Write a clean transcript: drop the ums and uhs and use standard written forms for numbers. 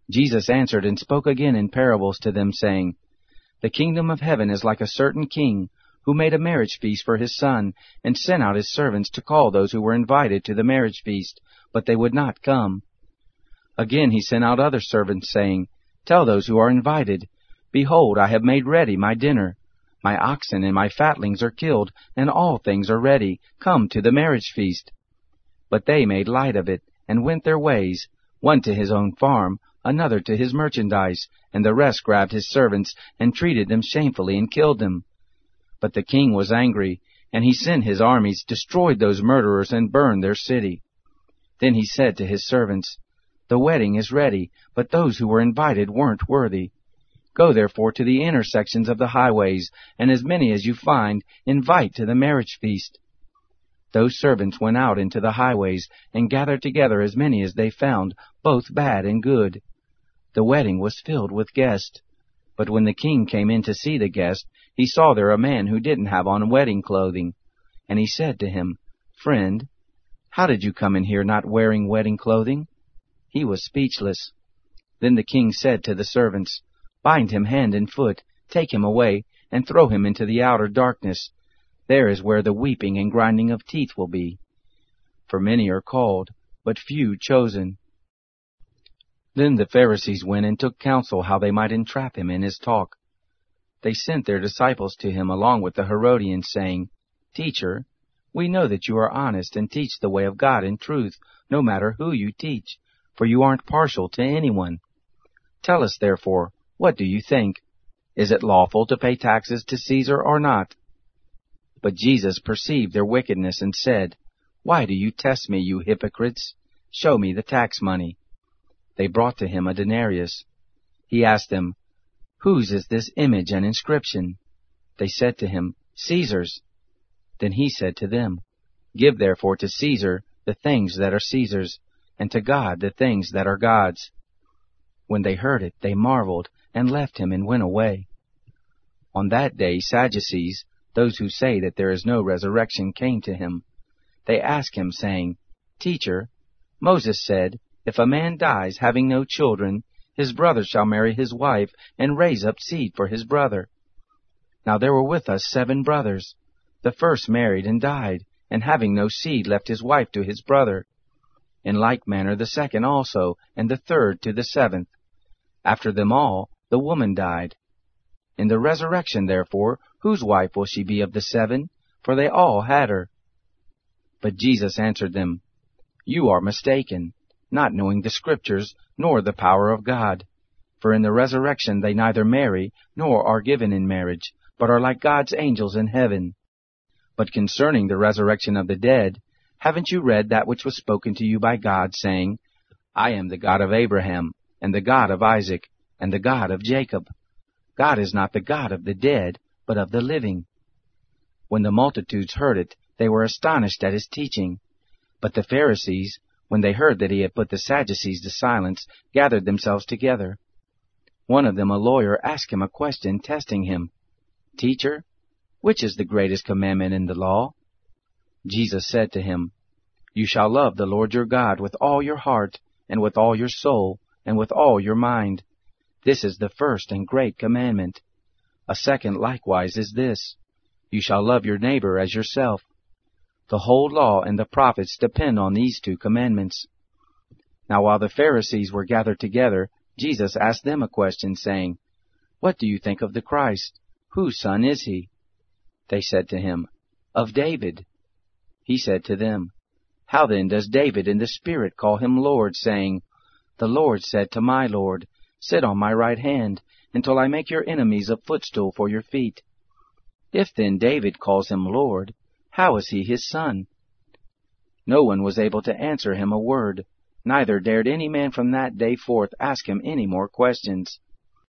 Jesus answered and spoke again in parables to them, saying, The kingdom of heaven is like a certain king, who made a marriage feast for his son, and sent out his servants to call those who were invited to the marriage feast, but they would not come. Again he sent out other servants, saying, Tell those who are invited, Behold, I have made ready my dinner. My oxen and my fatlings are killed, and all things are ready. Come to the marriage feast. But they made light of it, and went their ways, one to his own farm, another to his merchandise, and the rest grabbed his servants, and treated them shamefully, and killed them. But the king was angry, and he sent his armies, destroyed those murderers, and burned their city. Then he said to his servants, The wedding is ready, but those who were invited weren't worthy. Go therefore to the intersections of the highways, and as many as you find, invite to the marriage feast. Those servants went out into the highways, and gathered together as many as they found, both bad and good. The wedding was filled with guests. But when the king came in to see the guest, he saw there a man who didn't have on wedding clothing. And he said to him, Friend, how did you come in here not wearing wedding clothing? He was speechless. Then the king said to the servants, Bind him hand and foot, take him away, and throw him into the outer darkness. There is where the weeping and grinding of teeth will be. For many are called, but few chosen. Then the Pharisees went and took counsel how they might entrap him in his talk. They sent their disciples to him along with the Herodians, saying, Teacher, we know that you are honest and teach the way of God in truth, no matter who you teach, for you aren't partial to anyone. Tell us, therefore, what do you think? Is it lawful to pay taxes to Caesar or not? But Jesus perceived their wickedness and said, Why do you test me, you hypocrites? Show me the tax money. They brought to him a denarius. He asked them, Whose is this image and inscription? They said to him, Caesar's. Then he said to them, Give therefore to Caesar the things that are Caesar's, and to God the things that are God's. When they heard it, they marveled, and left him and went away. On that day Sadducees, those who say that there is no resurrection, came to him. They asked him, saying, Teacher, Moses said, If a man dies having no children, his brother shall marry his wife, and raise up seed for his brother. Now there were with us 7 brothers. The first married and died, and having no seed left his wife to his brother. In like manner the second also, and the third to the 7th. After them all, the woman died. In the resurrection, therefore, whose wife will she be of the 7? For they all had her. But Jesus answered them, You are mistaken, not knowing the Scriptures, nor the power of God. For in the resurrection they neither marry, nor are given in marriage, but are like God's angels in heaven. But concerning the resurrection of the dead, haven't you read that which was spoken to you by God, saying, I am the God of Abraham, and the God of Isaac, and the God of Jacob? God is not the God of the dead, but of the living. When the multitudes heard it, they were astonished at his teaching. But the Pharisees, when they heard that he had put the Sadducees to silence, gathered themselves together. One of them, a lawyer, asked him a question, testing him. Teacher, which is the greatest commandment in the law? Jesus said to him, You shall love the Lord your God with all your heart, and with all your soul, and with all your mind. This is the first and great commandment. A second likewise is this, You shall love your neighbor as yourself. The whole law and the prophets depend on these 2 commandments. Now while the Pharisees were gathered together, Jesus asked them a question, saying, What do you think of the Christ? Whose son is he? They said to him, Of David. He said to them, How then does David in the Spirit call him Lord, saying, The Lord said to my Lord, Sit on my right hand, until I make your enemies a footstool for your feet. If then David calls him Lord, how is he his son? No one was able to answer him a word, neither dared any man from that day forth ask him any more questions.